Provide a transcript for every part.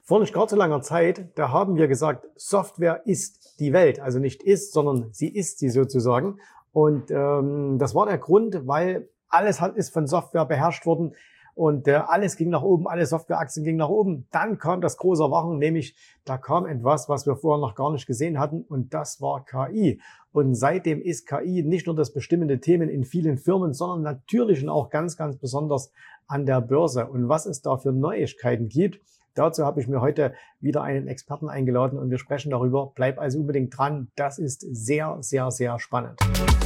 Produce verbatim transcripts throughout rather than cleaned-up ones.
Vor nicht gar zu langer Zeit, da haben wir gesagt, Software ist die Welt. Also nicht ist, sondern sie ist sie sozusagen. Und ähm, das war der Grund, weil alles hat, ist von Software beherrscht worden und äh, alles ging nach oben, alle Softwareaktien gingen nach oben. Dann kam das große Erwachen, nämlich da kam etwas, was wir vorher noch gar nicht gesehen hatten, und das war K I. Und seitdem ist K I nicht nur das bestimmende Thema in vielen Firmen, sondern natürlich und auch ganz, ganz besonders an der Börse. Und was es da für Neuigkeiten gibt, dazu habe ich mir heute wieder einen Experten eingeladen und wir sprechen darüber. Bleib also unbedingt dran. Das ist sehr, sehr, sehr spannend.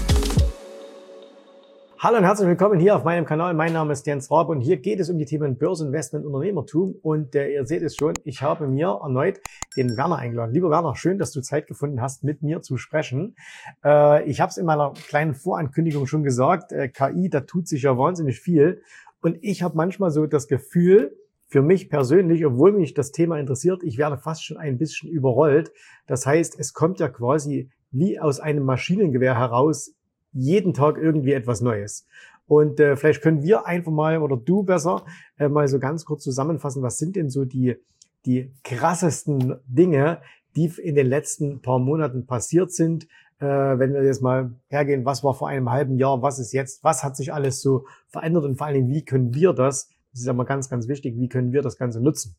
Hallo und herzlich willkommen hier auf meinem Kanal. Mein Name ist Jens Rabe und hier geht es um die Themen Börse, Investment, Unternehmertum. Und äh, ihr seht es schon, ich habe mir erneut den Werner eingeladen. Lieber Werner, schön, dass du Zeit gefunden hast, mit mir zu sprechen. Äh, ich habe es in meiner kleinen Vorankündigung schon gesagt, äh, K I, da tut sich ja wahnsinnig viel. Und ich habe manchmal so das Gefühl, für mich persönlich, obwohl mich das Thema interessiert, ich werde fast schon ein bisschen überrollt. Das heißt, es kommt ja quasi wie aus einem Maschinengewehr heraus jeden Tag irgendwie etwas Neues. Und äh, vielleicht können wir einfach mal, oder du besser, äh, mal so ganz kurz zusammenfassen, was sind denn so die, die krassesten Dinge, die in den letzten paar Monaten passiert sind, äh, wenn wir jetzt mal hergehen, was war vor einem halben Jahr, was ist jetzt, was hat sich alles so verändert und vor allen Dingen, wie können wir das, das ist ja mal ganz, ganz wichtig, wie können wir das Ganze nutzen?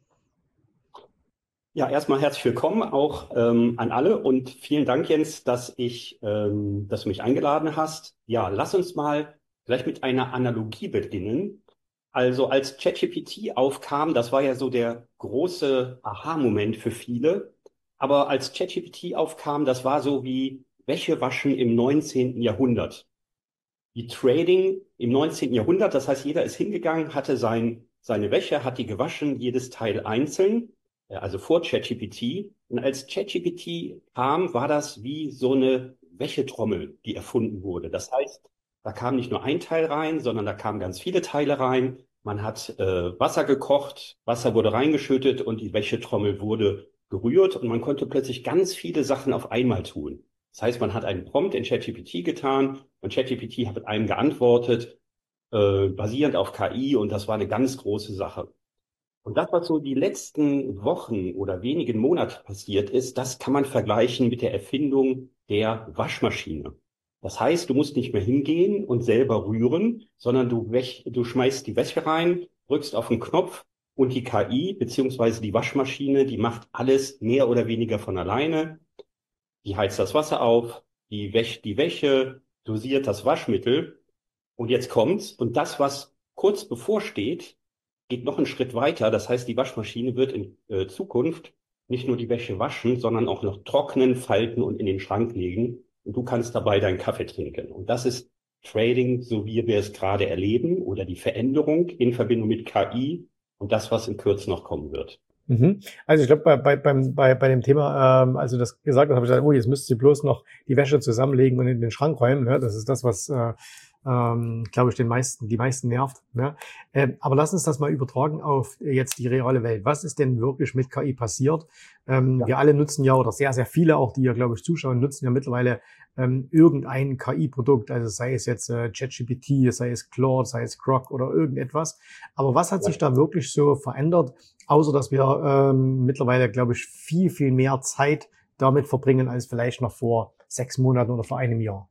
Ja, erstmal herzlich willkommen auch ähm, an alle und vielen Dank, Jens, dass ich, ähm, dass du mich eingeladen hast. Ja, lass uns mal vielleicht mit einer Analogie beginnen. Also als ChatGPT aufkam, das war ja so der große Aha-Moment für viele. Aber als ChatGPT aufkam, das war so wie Wäsche waschen im neunzehnten Jahrhundert. Wie Trading im neunzehnten Jahrhundert, das heißt, jeder ist hingegangen, hatte sein, seine Wäsche, hat die gewaschen, jedes Teil einzeln. Also vor ChatGPT. Und als ChatGPT kam, war das wie so eine Wäschetrommel, die erfunden wurde. Das heißt, da kam nicht nur ein Teil rein, sondern da kamen ganz viele Teile rein. Man hat äh, Wasser gekocht, Wasser wurde reingeschüttet und die Wäschetrommel wurde gerührt und man konnte plötzlich ganz viele Sachen auf einmal tun. Das heißt, man hat einen Prompt in ChatGPT getan und ChatGPT hat einem geantwortet, äh, basierend auf K I, und das war eine ganz große Sache. Und das, was so die letzten Wochen oder wenigen Monate passiert ist, das kann man vergleichen mit der Erfindung der Waschmaschine. Das heißt, du musst nicht mehr hingehen und selber rühren, sondern du, wäsch, du schmeißt die Wäsche rein, drückst auf den Knopf und die K I beziehungsweise die Waschmaschine, die macht alles mehr oder weniger von alleine. Die heizt das Wasser auf, die wäscht die Wäsche, dosiert das Waschmittel und jetzt kommt's. Und das, was kurz bevorsteht, geht noch einen Schritt weiter. Das heißt, die Waschmaschine wird in äh, Zukunft nicht nur die Wäsche waschen, sondern auch noch trocknen, falten und in den Schrank legen. Und du kannst dabei deinen Kaffee trinken. Und das ist Trading, so wie wir es gerade erleben, oder die Veränderung in Verbindung mit K I und das, was in Kürze noch kommen wird. Mhm. Also ich glaube, bei, bei, beim, bei, bei dem Thema, ähm, also das gesagt hat, habe ich gesagt, oh, jetzt müsst ihr bloß noch die Wäsche zusammenlegen und in den Schrank räumen. Ne? Das ist das, was äh, ähm, glaube ich, den meisten, die meisten nervt. Ne? Ähm, aber lass uns das mal übertragen auf jetzt die reale Welt. Was ist denn wirklich mit K I passiert? Ähm, ja. Wir alle nutzen ja, oder sehr, sehr viele auch, die ja, glaube ich, zuschauen, nutzen ja mittlerweile ähm, irgendein K I-Produkt. Also sei es jetzt äh, ChatGPT, sei es Claude, sei es Grok oder irgendetwas. Aber was hat ja. sich da wirklich so verändert? Außer, dass wir ähm, mittlerweile, glaube ich, viel, viel mehr Zeit damit verbringen, als vielleicht noch vor sechs Monaten oder vor einem Jahr.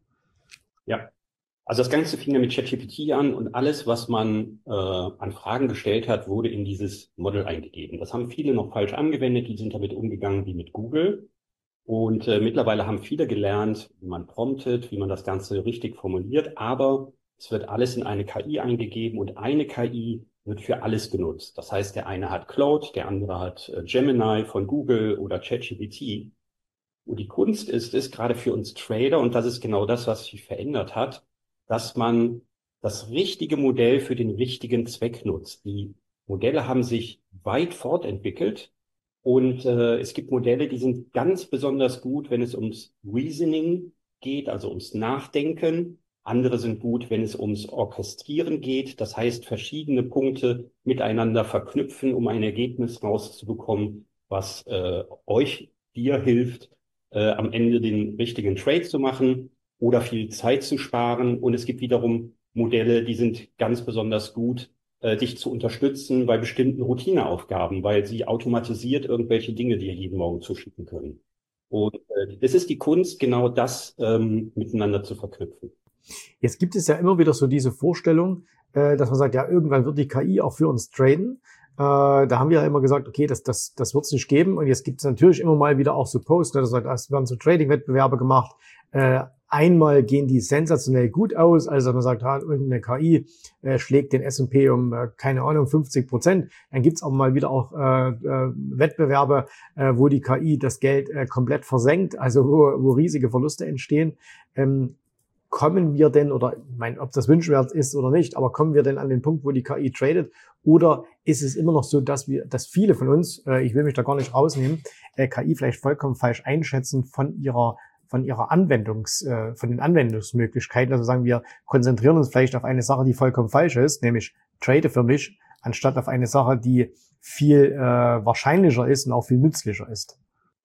Ja. Also das Ganze fing ja mit ChatGPT an und alles, was man äh, an Fragen gestellt hat, wurde in dieses Model eingegeben. Das haben viele noch falsch angewendet, die sind damit umgegangen wie mit Google. Und äh, mittlerweile haben viele gelernt, wie man promptet, wie man das Ganze richtig formuliert. Aber es wird alles in eine K I eingegeben und eine K I wird für alles genutzt. Das heißt, der eine hat Claude, der andere hat äh, Gemini von Google oder ChatGPT. Und die Kunst ist es, gerade für uns Trader, und das ist genau das, was sich verändert hat, dass man das richtige Modell für den richtigen Zweck nutzt. Die Modelle haben sich weit fortentwickelt und äh, es gibt Modelle, die sind ganz besonders gut, wenn es ums Reasoning geht, also ums Nachdenken. Andere sind gut, wenn es ums Orchestrieren geht, das heißt verschiedene Punkte miteinander verknüpfen, um ein Ergebnis rauszubekommen, was äh, euch, dir hilft, äh, am Ende den richtigen Trade zu machen oder viel Zeit zu sparen. Und es gibt wiederum Modelle, die sind ganz besonders gut, äh, dich zu unterstützen bei bestimmten Routineaufgaben, weil sie automatisiert irgendwelche Dinge dir jeden Morgen zuschicken können. Und äh, es ist die Kunst, genau das ähm, miteinander zu verknüpfen. Jetzt gibt es ja immer wieder so diese Vorstellung, äh, dass man sagt, ja, irgendwann wird die K I auch für uns traden. Äh, da haben wir ja immer gesagt, okay, das, das, das wird es nicht geben. Und jetzt gibt es natürlich immer mal wieder auch so Posts, ne, das sagt, es werden so Trading-Wettbewerbe gemacht. Äh, einmal gehen die sensationell gut aus, also man sagt, ah, irgendeine K I äh, schlägt den S und P um, äh, keine Ahnung, fünfzig Prozent. Dann gibt's auch mal wieder auch äh, äh, Wettbewerbe, äh, wo die K I das Geld äh, komplett versenkt, also wo, wo riesige Verluste entstehen. Ähm, Kommen wir denn, oder ich meine, ob das wünschenswert ist oder nicht, aber kommen wir denn an den Punkt, wo die K I tradet? Oder ist es immer noch so, dass wir, dass viele von uns, äh, ich will mich da gar nicht rausnehmen, äh, K I vielleicht vollkommen falsch einschätzen von ihrer, von ihrer Anwendungs, äh, von den Anwendungsmöglichkeiten. Also sagen wir, konzentrieren uns vielleicht auf eine Sache, die vollkommen falsch ist, nämlich trade für mich, anstatt auf eine Sache, die viel äh, wahrscheinlicher ist und auch viel nützlicher ist.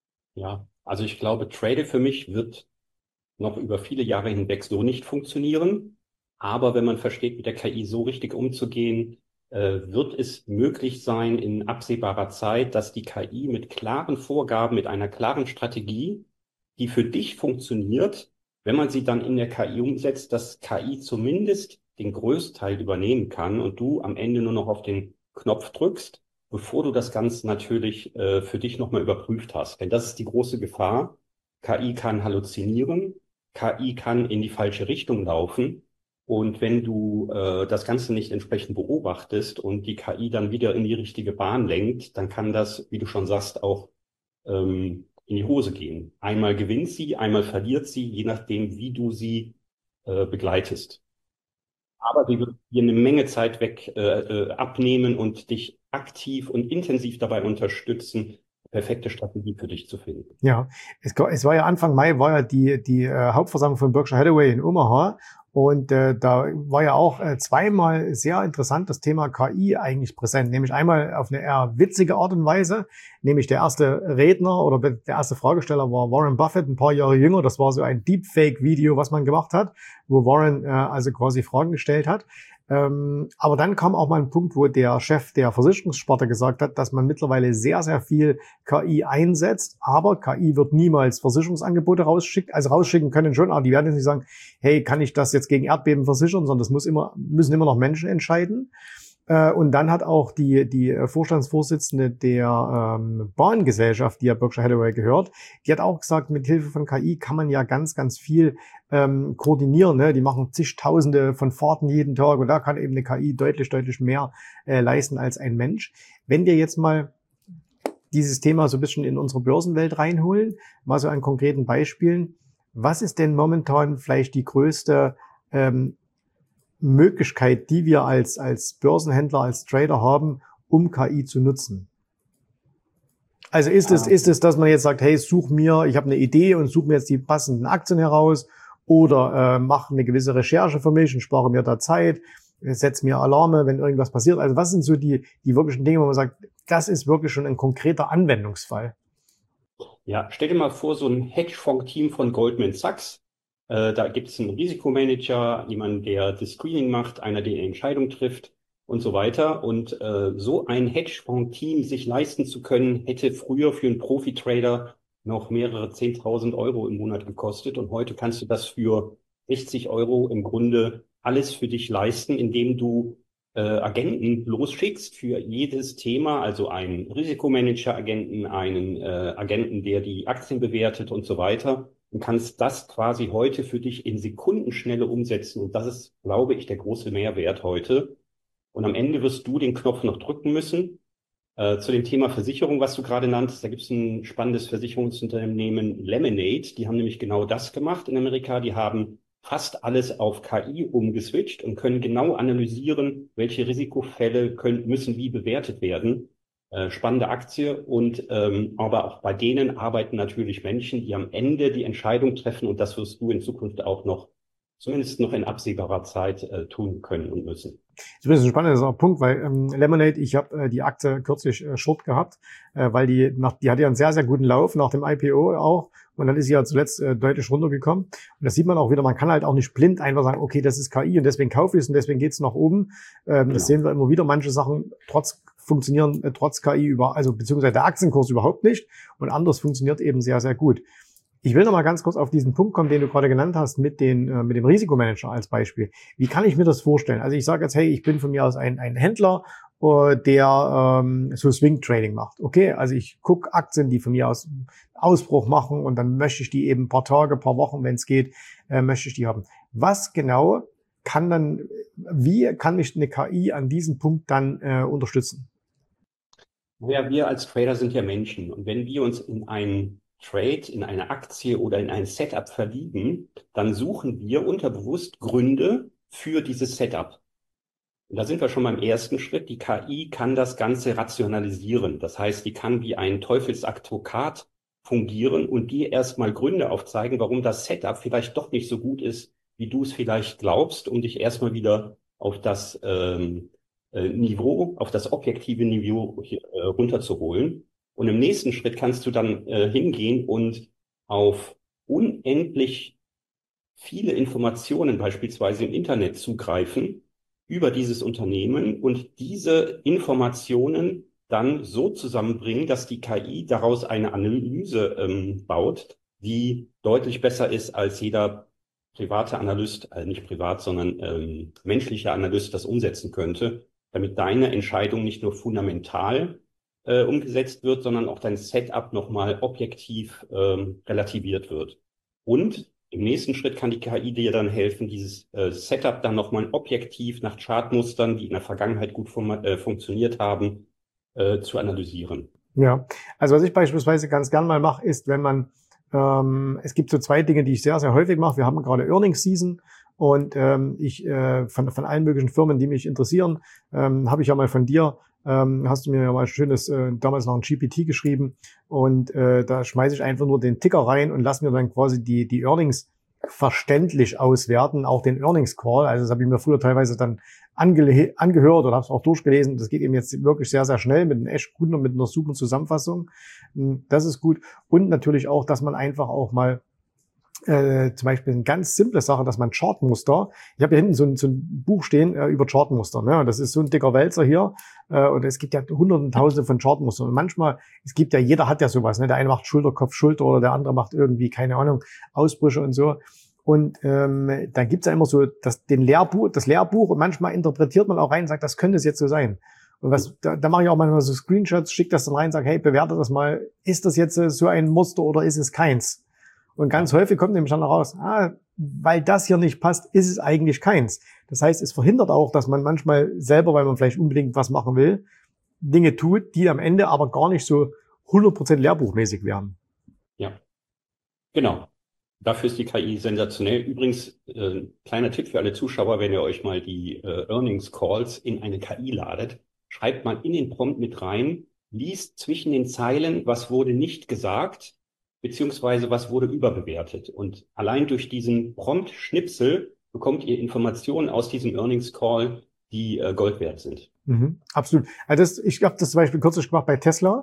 Ja, also ich glaube, trade für mich wird noch über viele Jahre hinweg so nicht funktionieren. Aber wenn man versteht, mit der K I so richtig umzugehen, äh, wird es möglich sein in absehbarer Zeit, dass die K I mit klaren Vorgaben, mit einer klaren Strategie, die für dich funktioniert, wenn man sie dann in der K I umsetzt, dass K I zumindest den Größteil übernehmen kann und du am Ende nur noch auf den Knopf drückst, bevor du das Ganze natürlich äh, für dich nochmal überprüft hast. Denn das ist die große Gefahr. K I kann halluzinieren. K I kann in die falsche Richtung laufen. Und wenn du äh, das Ganze nicht entsprechend beobachtest und die K I dann wieder in die richtige Bahn lenkt, dann kann das, wie du schon sagst, auch ähm, in die Hose gehen. Einmal gewinnt sie, einmal verliert sie, je nachdem, wie du sie äh, begleitest. Aber sie wird dir eine Menge Zeit weg äh, äh, abnehmen und dich aktiv und intensiv dabei unterstützen, perfekte Strategie für dich zu finden. Ja, es, es war ja Anfang Mai, war ja die, die äh, Hauptversammlung von Berkshire Hathaway in Omaha. Und äh, da war ja auch äh, zweimal sehr interessant das Thema K I eigentlich präsent. Nämlich einmal auf eine eher witzige Art und Weise. Nämlich der erste Redner oder der erste Fragesteller war Warren Buffett, ein paar Jahre jünger. Das war so ein Deepfake-Video, was man gemacht hat, wo Warren äh, also quasi Fragen gestellt hat. Ähm, aber dann kam auch mal ein Punkt, wo der Chef der Versicherungssparte gesagt hat, dass man mittlerweile sehr, sehr viel K I einsetzt, aber K I wird niemals Versicherungsangebote rausschicken, also rausschicken können schon, aber die werden jetzt nicht sagen, hey, kann ich das jetzt gegen Erdbeben versichern, sondern das muss immer, müssen immer noch Menschen entscheiden. Äh, und dann hat auch die, die Vorstandsvorsitzende der ähm, Bahngesellschaft, die ja Berkshire Hathaway gehört, die hat auch gesagt, mit Hilfe von K I kann man ja ganz, ganz viel ähm, koordinieren. Ne? Die machen zigtausende von Fahrten jeden Tag und da kann eben eine K I deutlich, deutlich mehr äh, leisten als ein Mensch. Wenn wir jetzt mal dieses Thema so ein bisschen in unsere Börsenwelt reinholen, mal so an konkreten Beispielen. Was ist denn momentan vielleicht die größte ähm, Möglichkeit, die wir als, als Börsenhändler, als Trader haben, um K I zu nutzen? Also ist es, ist es, dass man jetzt sagt, hey, such mir, ich habe eine Idee und such mir jetzt die passenden Aktien heraus oder äh, mach eine gewisse Recherche für mich und spare mir da Zeit, setz mir Alarme, wenn irgendwas passiert. Also was sind so die, die wirklichen Dinge, wo man sagt, das ist wirklich schon ein konkreter Anwendungsfall? Ja, stell dir mal vor, so ein Hedgefonds-Team von Goldman Sachs. Äh, da gibt es einen Risikomanager, jemanden, der das Screening macht, einer, der die Entscheidung trifft und so weiter. Und äh, so ein Hedgefonds-Team sich leisten zu können, hätte früher für einen Profi-Trader noch mehrere zehntausend Euro im Monat gekostet. Und heute kannst du das für sechzig Euro im Grunde alles für dich leisten, indem du äh, Agenten losschickst für jedes Thema, also einen Risikomanager-Agenten, einen äh, Agenten, der die Aktien bewertet und so weiter. Und kannst das quasi heute für dich in Sekundenschnelle umsetzen. Und das ist, glaube ich, der große Mehrwert heute. Und am Ende wirst du den Knopf noch drücken müssen. Äh, zu dem Thema Versicherung, was du gerade nanntest, da gibt es ein spannendes Versicherungsunternehmen, Lemonade. Die haben nämlich genau das gemacht in Amerika. Die haben fast alles auf K I umgeswitcht und können genau analysieren, welche Risikofälle können, müssen wie bewertet werden. Äh, spannende Aktie und ähm, aber auch bei denen arbeiten natürlich Menschen, die am Ende die Entscheidung treffen und das wirst du in Zukunft auch noch zumindest noch in absehbarer Zeit äh, tun können und müssen. Das ist ein spannender Punkt, weil ähm, Lemonade, ich habe äh, die Aktie kürzlich äh, short gehabt, äh, weil die nach, die hatte ja einen sehr, sehr guten Lauf nach dem I P O auch und dann ist sie ja zuletzt äh, deutlich runtergekommen. Und das sieht man auch wieder, man kann halt auch nicht blind einfach sagen, okay, das ist K I und deswegen kaufe ich es und deswegen geht's nach oben. Ähm, genau. Das sehen wir immer wieder, manche Sachen trotz funktionieren äh, trotz K I über, also beziehungsweise der Aktienkurs überhaupt nicht und anderes funktioniert eben sehr, sehr gut. Ich will noch mal ganz kurz auf diesen Punkt kommen, den du gerade genannt hast, mit, den, äh, mit dem Risikomanager als Beispiel. Wie kann ich mir das vorstellen? Also ich sage jetzt, hey, ich bin von mir aus ein, ein Händler, äh, der ähm, so Swing Trading macht. Okay, also ich gucke Aktien, die von mir aus Ausbruch machen und dann möchte ich die eben ein paar Tage, paar Wochen, wenn es geht, äh, möchte ich die haben. Was genau kann dann, wie kann mich eine K I an diesem Punkt dann äh, unterstützen? Ja, wir als Trader sind ja Menschen und wenn wir uns in einen Trade, in eine Aktie oder in ein Setup verlieben, dann suchen wir unterbewusst Gründe für dieses Setup. Und da sind wir schon beim ersten Schritt. Die K I kann das Ganze rationalisieren. Das heißt, die kann wie ein Teufelsadvokat fungieren und dir erstmal Gründe aufzeigen, warum das Setup vielleicht doch nicht so gut ist, wie du es vielleicht glaubst, um dich erstmal wieder auf das ähm, äh, Niveau, auf das objektive Niveau hier, äh, runterzuholen. Und im nächsten Schritt kannst du dann äh, hingehen und auf unendlich viele Informationen beispielsweise im Internet zugreifen über dieses Unternehmen und diese Informationen dann so zusammenbringen, dass die K I daraus eine Analyse ähm, baut, die deutlich besser ist als jeder private Analyst, äh, nicht privat, sondern ähm, menschlicher Analyst das umsetzen könnte, damit deine Entscheidung nicht nur fundamental äh, umgesetzt wird, sondern auch dein Setup nochmal objektiv ähm, relativiert wird. Und im nächsten Schritt kann die K I dir dann helfen, dieses äh, Setup dann nochmal objektiv nach Chartmustern, die in der Vergangenheit gut fun äh, funktioniert haben, äh, zu analysieren. Ja, also was ich beispielsweise ganz gern mal mache, ist, wenn man, ähm, es gibt so zwei Dinge, die ich sehr, sehr häufig mache. Wir haben gerade Earnings Season. Und ähm, ich äh, von, von allen möglichen Firmen, die mich interessieren, ähm, habe ich ja mal von dir, ähm, hast du mir ja mal ein schönes, äh, damals noch ein G P T geschrieben und äh, da schmeiße ich einfach nur den Ticker rein und lass mir dann quasi die die Earnings verständlich auswerten, auch den Earnings Call. Also das habe ich mir früher teilweise dann ange angehört oder habe es auch durchgelesen. Das geht eben jetzt wirklich sehr, sehr schnell mit einem echt guten und mit einer super Zusammenfassung. Das ist gut. Und natürlich auch, dass man einfach auch mal Äh, zum Beispiel eine ganz simple Sache, dass man Chartmuster, ich habe hier hinten so ein, so ein Buch stehen äh, über Chartmuster, ne? Das ist so ein dicker Wälzer hier äh, und es gibt ja hunderte und tausende von Chartmustern und manchmal, es gibt ja, jeder hat ja sowas, ne? Der eine macht Schulter, Kopf, Schulter oder der andere macht irgendwie, keine Ahnung, Ausbrüche und so und ähm, dann gibt's ja immer so das, den Lehrbuch, das Lehrbuch und manchmal interpretiert man auch rein und sagt, das könnte es jetzt so sein. Und was, da, da mache ich auch manchmal so Screenshots, schicke das dann rein, sage, hey, bewerte das mal, ist das jetzt so ein Muster oder ist es keins? Und ganz häufig kommt nämlich dann raus, ah, weil das hier nicht passt, ist es eigentlich keins. Das heißt, es verhindert auch, dass man manchmal selber, weil man vielleicht unbedingt was machen will, Dinge tut, die am Ende aber gar nicht so hundert Prozent lehrbuchmäßig wären. Ja, genau. Dafür ist die K I sensationell. Übrigens, äh, kleiner Tipp für alle Zuschauer, wenn ihr euch mal die äh, Earnings Calls in eine K I ladet, schreibt mal in den Prompt mit rein, liest zwischen den Zeilen, was wurde nicht gesagt, beziehungsweise was wurde überbewertet. Und allein durch diesen Prompt-Schnipsel bekommt ihr Informationen aus diesem Earnings Call, die äh, Gold wert sind. Mhm, absolut. Also das, ich habe das zum Beispiel kürzlich gemacht bei Tesla.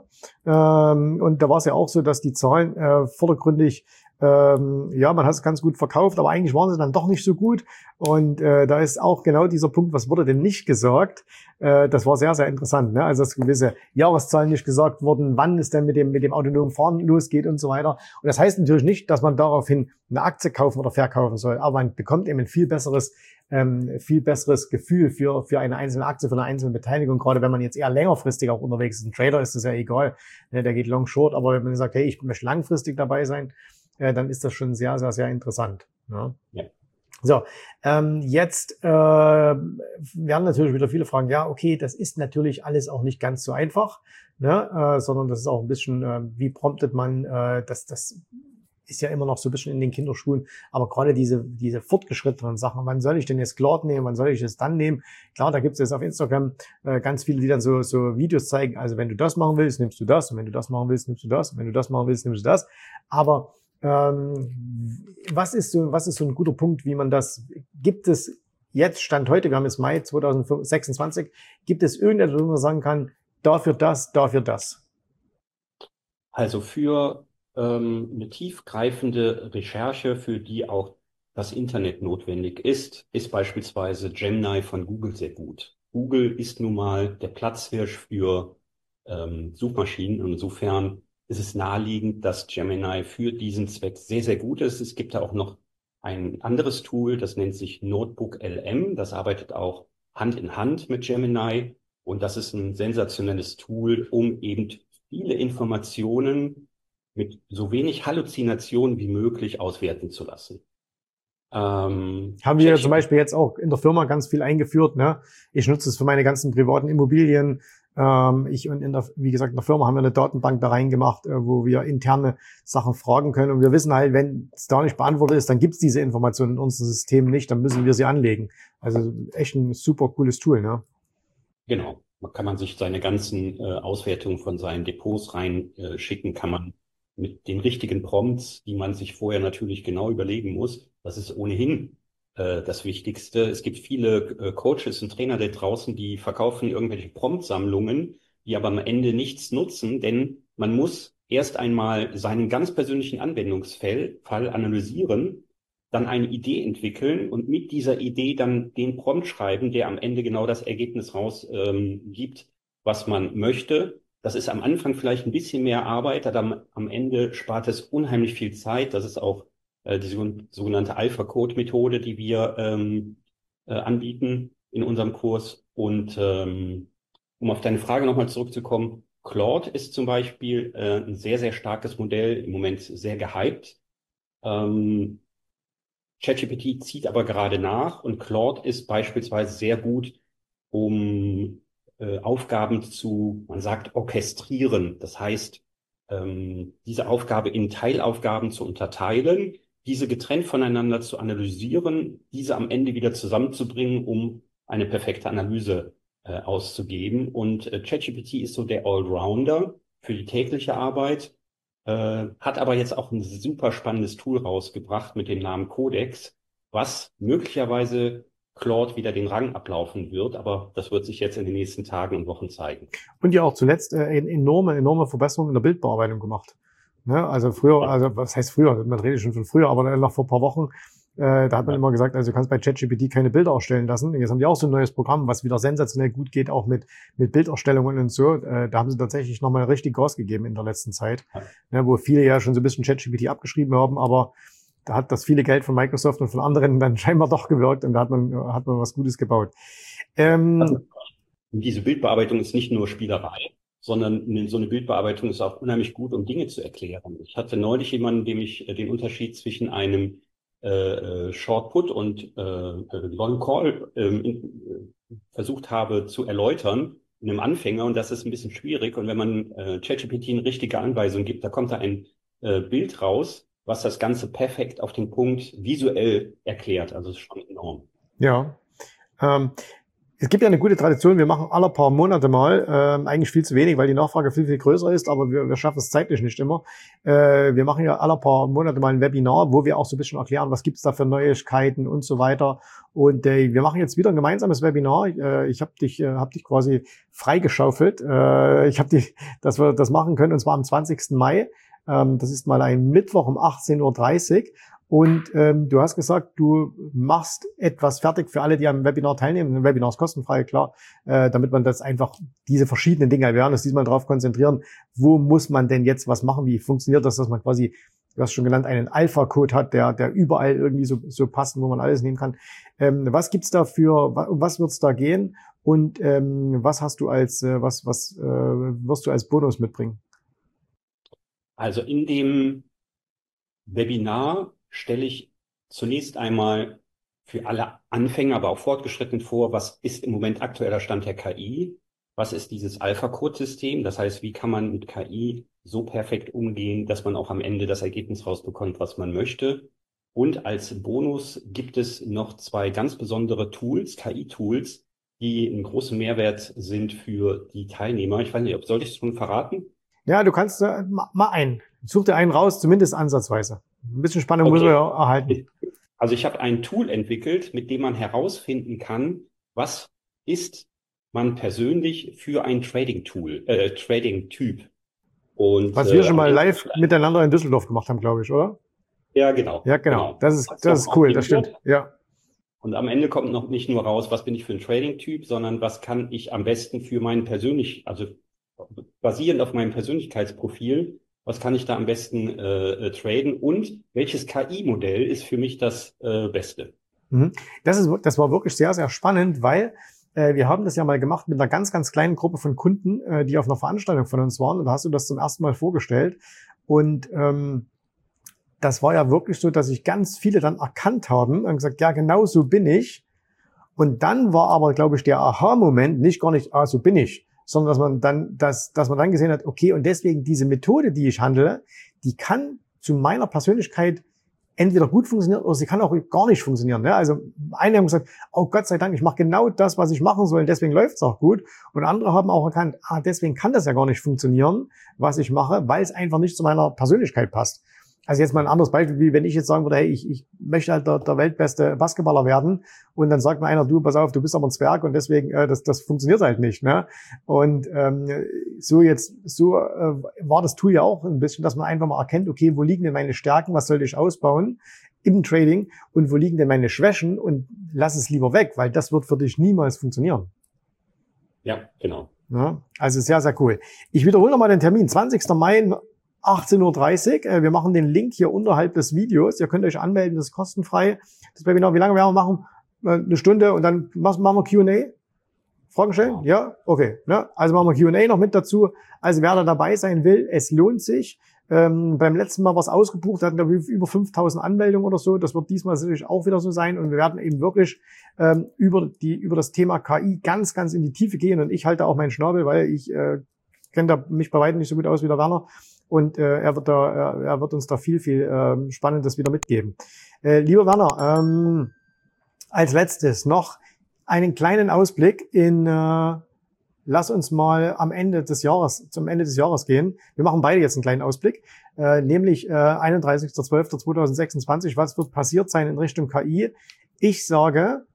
Ähm, und da war es ja auch so, dass die Zahlen äh, vordergründig, ähm, ja, man hat es ganz gut verkauft, aber eigentlich waren sie dann doch nicht so gut. Und äh, da ist auch genau dieser Punkt, was wurde denn nicht gesagt? Äh, das war sehr, sehr interessant. Ne? Also dass gewisse Jahreszahlen nicht gesagt wurden, wann es denn mit dem mit dem autonomen Fahren losgeht und so weiter. Und das heißt natürlich nicht, dass man daraufhin eine Aktie kaufen oder verkaufen soll, aber man bekommt eben ein viel besseres ähm, viel besseres Gefühl für für eine einzelne Aktie, für eine einzelne Beteiligung. Gerade wenn man jetzt eher längerfristig auch unterwegs ist. Ein Trader ist das ja egal, ne? Der geht long short, aber wenn man sagt, hey, ich möchte langfristig dabei sein, äh, dann ist das schon sehr, sehr, sehr interessant. Ne? Ja. So, ähm, jetzt äh, werden natürlich wieder viele fragen, ja, okay, das ist natürlich alles auch nicht ganz so einfach, ne? äh, sondern das ist auch ein bisschen, äh, wie promptet man, äh, das, das ist ja immer noch so ein bisschen in den Kinderschuhen, aber gerade diese diese fortgeschrittenen Sachen, wann soll ich denn jetzt Claude nehmen, wann soll ich es dann nehmen? Klar, da gibt es jetzt auf Instagram äh, ganz viele, die dann so so Videos zeigen, also wenn du das machen willst, nimmst du das und wenn du das machen willst, nimmst du das und wenn du das machen willst, nimmst du das, aber Ähm, was ist so, was ist so ein guter Punkt, wie man das, gibt es jetzt, Stand heute, wir haben jetzt Mai zwanzig sechsundzwanzig, gibt es irgendetwas, wo man sagen kann, dafür das, dafür das? Also für ähm, eine tiefgreifende Recherche, für die auch das Internet notwendig ist, ist beispielsweise Gemini von Google sehr gut. Google ist nun mal der Platzhirsch für ähm, Suchmaschinen und insofern ist es naheliegend, dass Gemini für diesen Zweck sehr, sehr gut ist. Es gibt da auch noch ein anderes Tool, das nennt sich Notebook L M. Das arbeitet auch Hand in Hand mit Gemini und das ist ein sensationelles Tool, um eben viele Informationen mit so wenig Halluzination wie möglich auswerten zu lassen. Ähm, Haben wir ja zum Beispiel jetzt auch in der Firma ganz viel eingeführt. Ne? Ich nutze es für meine ganzen privaten Immobilien. Ähm, ich und in der, wie gesagt, in der Firma haben wir eine Datenbank da reingemacht, äh, wo wir interne Sachen fragen können. Und wir wissen halt, wenn es da nicht beantwortet ist, dann gibt es diese Informationen in unserem System nicht. Dann müssen wir sie anlegen. Also echt ein super cooles Tool. Ne? Genau. Da kann man sich seine ganzen äh, Auswertungen von seinen Depots reinschicken, äh, kann man mit den richtigen Prompts, die man sich vorher natürlich genau überlegen muss. Das ist ohnehin äh, das Wichtigste. Es gibt viele äh, Coaches und Trainer da draußen, die verkaufen irgendwelche Prompt-Sammlungen, die aber am Ende nichts nutzen, denn man muss erst einmal seinen ganz persönlichen Anwendungsfall Fall analysieren, dann eine Idee entwickeln und mit dieser Idee dann den Prompt schreiben, der am Ende genau das Ergebnis raus ähm, gibt, was man möchte. Das ist am Anfang vielleicht ein bisschen mehr Arbeit, aber am Ende spart es unheimlich viel Zeit. Das ist auch äh, die sogenannte Alpha-Code-Methode, die wir ähm, äh, anbieten in unserem Kurs. Und ähm, um auf deine Frage nochmal zurückzukommen, Claude ist zum Beispiel äh, ein sehr, sehr starkes Modell, im Moment sehr gehypt. Ähm, ChatGPT zieht aber gerade nach und Claude ist beispielsweise sehr gut, um äh, Aufgaben zu, man sagt, orchestrieren. Das heißt, ähm, diese Aufgabe in Teilaufgaben zu unterteilen, diese getrennt voneinander zu analysieren, diese am Ende wieder zusammenzubringen, um eine perfekte Analyse äh, auszugeben. Und äh, ChatGPT ist so der Allrounder für die tägliche Arbeit. Äh, hat aber jetzt auch ein super spannendes Tool rausgebracht mit dem Namen Codex, was möglicherweise Claude wieder den Rang ablaufen wird, aber das wird sich jetzt in den nächsten Tagen und Wochen zeigen. Und ja auch zuletzt äh, eine enorme, enorme Verbesserung in der Bildbearbeitung gemacht. Ne? Also früher, also was heißt früher, man redet schon von früher, aber noch vor ein paar Wochen, äh, da hat man ja immer gesagt, also du kannst bei ChatGPT keine Bilder erstellen lassen. Jetzt haben die auch so ein neues Programm, was wieder sensationell gut geht, auch mit mit Bilderstellungen und so. Äh, da haben sie tatsächlich nochmal richtig Gas gegeben in der letzten Zeit, ja. Ne, wo viele ja schon so ein bisschen ChatGPT abgeschrieben haben, aber da hat das viele Geld von Microsoft und von anderen dann scheinbar doch gewirkt und da hat man hat man was Gutes gebaut. Ähm, also, diese Bildbearbeitung ist nicht nur Spielerei, sondern so eine Bildbearbeitung ist auch unheimlich gut, um Dinge zu erklären. Ich hatte neulich jemanden, dem ich den Unterschied zwischen einem äh, Short Put und äh, Long Call äh, in, äh, versucht habe zu erläutern, in einem Anfänger, und das ist ein bisschen schwierig. Und wenn man äh, ChatGPT eine richtige Anweisung gibt, da kommt da ein äh, Bild raus, was das Ganze perfekt auf den Punkt visuell erklärt. Also es ist schon enorm. Ja. Ähm, es gibt ja eine gute Tradition, wir machen alle paar Monate mal, ähm, eigentlich viel zu wenig, weil die Nachfrage viel, viel größer ist, aber wir, wir schaffen es zeitlich nicht immer. Äh, wir machen ja alle paar Monate mal ein Webinar, wo wir auch so ein bisschen erklären, was gibt's da für Neuigkeiten und so weiter. Und äh, wir machen jetzt wieder ein gemeinsames Webinar. Äh, ich habe dich, äh, hab dich quasi freigeschaufelt. Äh, ich habe dich, dass wir das machen können, und zwar am zwanzigsten Mai. Ähm, das ist mal ein Mittwoch um achtzehn Uhr dreißig. Und ähm, du hast gesagt, du machst etwas fertig für alle, die am Webinar teilnehmen. Ein Webinar ist kostenfrei, klar, äh, damit man das einfach, diese verschiedenen Dinge, wir werden uns diesmal darauf konzentrieren, wo muss man denn jetzt was machen, wie funktioniert das, dass man quasi, du hast schon genannt, einen Alpha-Code hat, der der überall irgendwie so so passt, wo man alles nehmen kann. Ähm, was gibt's da für, um was wird's da gehen und ähm, was hast du als, äh, was was äh, wirst du als Bonus mitbringen? Also in dem Webinar stelle ich zunächst einmal für alle Anfänger, aber auch fortgeschritten vor, was ist im Moment aktueller Stand der K I? Was ist dieses Alpha-Code-System? Das heißt, wie kann man mit K I so perfekt umgehen, dass man auch am Ende das Ergebnis rausbekommt, was man möchte? Und als Bonus gibt es noch zwei ganz besondere Tools, K I-Tools, die einen großen Mehrwert sind für die Teilnehmer. Ich weiß nicht, ob soll ich es schon verraten? Ja, du kannst äh, mal einen. Such dir einen raus, zumindest ansatzweise. Ein bisschen Spannung okay. muss man ja erhalten. Also ich habe ein Tool entwickelt, mit dem man herausfinden kann, was ist man persönlich für ein Trading-Tool, äh, Trading-Typ. Und, was wir äh, schon mal live miteinander in Düsseldorf gemacht haben, glaube ich, oder? Ja, genau. Ja, genau. genau. Das ist, das, das ist cool, das stimmt. Ja. Und am Ende kommt noch nicht nur raus, was bin ich für ein Trading-Typ, sondern was kann ich am besten für meinen persönlich, also basierend auf meinem Persönlichkeitsprofil, was kann ich da am besten äh, traden und welches K I-Modell ist für mich das äh, Beste? Das ist, das war wirklich sehr, sehr spannend, weil äh, wir haben das ja mal gemacht mit einer ganz, ganz kleinen Gruppe von Kunden, äh, die auf einer Veranstaltung von uns waren. Und da hast du das zum ersten Mal vorgestellt. Und ähm, das war ja wirklich so, dass sich ganz viele dann erkannt haben und gesagt, ja, genau so bin ich. Und dann war aber, glaube ich, der Aha-Moment nicht gar nicht, ah, so bin ich, sondern dass man dann, dass, dass man dann gesehen hat, okay, und deswegen diese Methode, die ich handle, die kann zu meiner Persönlichkeit entweder gut funktionieren oder sie kann auch gar nicht funktionieren. Ne? Also einige haben gesagt, oh Gott sei Dank, ich mache genau das, was ich machen soll, und deswegen läuft es auch gut. Und andere haben auch erkannt, ah, deswegen kann das ja gar nicht funktionieren, was ich mache, weil es einfach nicht zu meiner Persönlichkeit passt. Also jetzt mal ein anderes Beispiel, wie wenn ich jetzt sagen würde, hey, ich, ich möchte halt der, der weltbeste Basketballer werden, und dann sagt mir einer, du, pass auf, du bist aber ein Zwerg und deswegen, äh, das, das funktioniert halt nicht. Ne? Und ähm, so jetzt, so äh, war das Tool ja auch ein bisschen, dass man einfach mal erkennt, okay, wo liegen denn meine Stärken, was sollte ich ausbauen im Trading und wo liegen denn meine Schwächen, und lass es lieber weg, weil das wird für dich niemals funktionieren. Ja, genau. Ja, also sehr, sehr cool. Ich wiederhole nochmal den Termin, zwanzigster Mai, achtzehn Uhr dreißig. Wir machen den Link hier unterhalb des Videos. Ihr könnt euch anmelden, das ist kostenfrei. Das Webinar, wie lange werden wir machen? Eine Stunde, und dann machen wir Q und A. Fragen stellen? Ja? Okay. Ja, also machen wir Q und A noch mit dazu. Also wer da dabei sein will, es lohnt sich. Ähm, beim letzten Mal war es ausgebucht, da hatten wir über fünftausend Anmeldungen oder so. Das wird diesmal sicherlich auch wieder so sein. Und wir werden eben wirklich ähm, über die über das Thema K I ganz, ganz in die Tiefe gehen. Und ich halte auch meinen Schnabel, weil ich äh, kenne da mich bei weitem nicht so gut aus wie der Werner. Und äh, er wird da, er, er wird uns da viel, viel äh, Spannendes wieder mitgeben. Äh, lieber Werner, ähm, als letztes noch einen kleinen Ausblick in, äh, lass uns mal am Ende des Jahres, zum Ende des Jahres gehen. Wir machen beide jetzt einen kleinen Ausblick, äh, nämlich äh, einunddreißigster zwölfter zweitausendsechsundzwanzig. Was wird passiert sein in Richtung K I? Ich sage,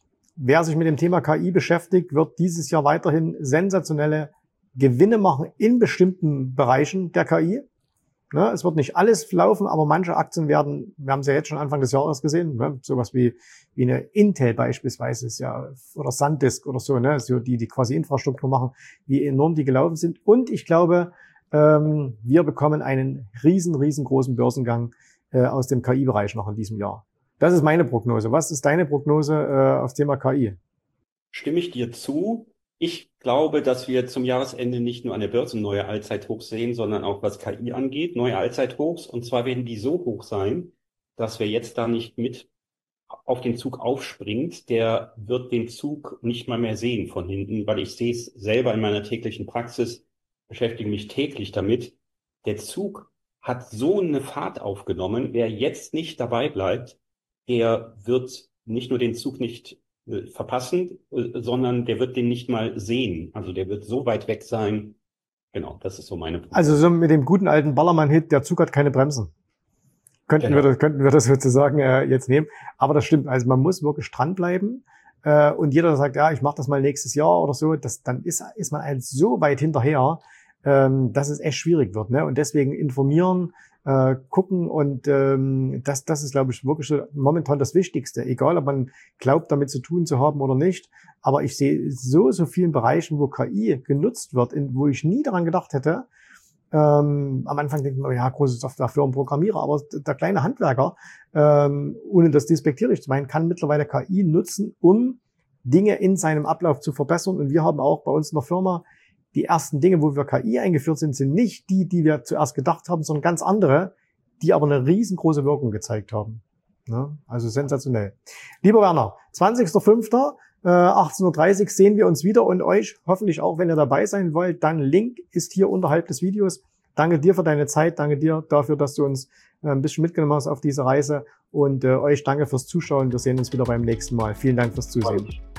wer sich mit dem Thema K I beschäftigt, wird dieses Jahr weiterhin sensationelle Gewinne machen in bestimmten Bereichen der K I. Ne, es wird nicht alles laufen, aber manche Aktien werden, wir haben es ja jetzt schon Anfang des Jahres gesehen, ne, sowas wie, wie eine Intel beispielsweise ist ja, oder SanDisk oder so, ne, so die, die quasi Infrastruktur machen, wie enorm die gelaufen sind. Und ich glaube, ähm, wir bekommen einen riesen, riesengroßen Börsengang äh, aus dem K I-Bereich noch in diesem Jahr. Das ist meine Prognose. Was ist deine Prognose äh, aufs Thema K I? Stimme ich dir zu. Ich glaube, dass wir zum Jahresende nicht nur an der Börse neue Allzeithochs sehen, sondern auch was K I angeht, neue Allzeithochs. Und zwar werden die so hoch sein, dass wer jetzt da nicht mit auf den Zug aufspringt, der wird den Zug nicht mal mehr sehen von hinten, weil ich sehe es selber in meiner täglichen Praxis, beschäftige mich täglich damit. Der Zug hat so eine Fahrt aufgenommen. Wer jetzt nicht dabei bleibt, der wird nicht nur den Zug nicht verpassen, sondern der wird den nicht mal sehen. Also der wird so weit weg sein. Genau, das ist so meine Prognose. Also so mit dem guten alten Ballermann-Hit, der Zug hat keine Bremsen. Könnten, genau. wir, das, könnten wir das sozusagen äh, jetzt nehmen. Aber das stimmt, also man muss wirklich dranbleiben. Äh, und jeder, der sagt, ja, ich mache das mal nächstes Jahr oder so, das, dann ist, ist man halt so weit hinterher, ähm, dass es echt schwierig wird. Ne? Und deswegen informieren, äh, gucken, und ähm, das, das ist, glaube ich, wirklich so momentan das Wichtigste. Egal, ob man glaubt, damit zu tun zu haben oder nicht. Aber ich sehe so, so vielen Bereichen, wo K I genutzt wird, in, wo ich nie daran gedacht hätte. Ähm, am Anfang denkt man, ja, große Softwarefirmen, Programmierer, aber der kleine Handwerker, ähm, ohne das despektierlich zu meinen, kann mittlerweile K I nutzen, um Dinge in seinem Ablauf zu verbessern. Und wir haben auch bei uns in der Firma die ersten Dinge, wo wir K I eingeführt sind, sind nicht die, die wir zuerst gedacht haben, sondern ganz andere, die aber eine riesengroße Wirkung gezeigt haben. Ja, also sensationell. Lieber Werner, zwanzigster fünfter achtzehn Uhr dreißig sehen wir uns wieder, und euch hoffentlich auch, wenn ihr dabei sein wollt. Dann Link ist hier unterhalb des Videos. Danke dir für deine Zeit, danke dir dafür, dass du uns ein bisschen mitgenommen hast auf diese Reise, und äh, euch danke fürs Zuschauen. Wir sehen uns wieder beim nächsten Mal. Vielen Dank fürs Zusehen.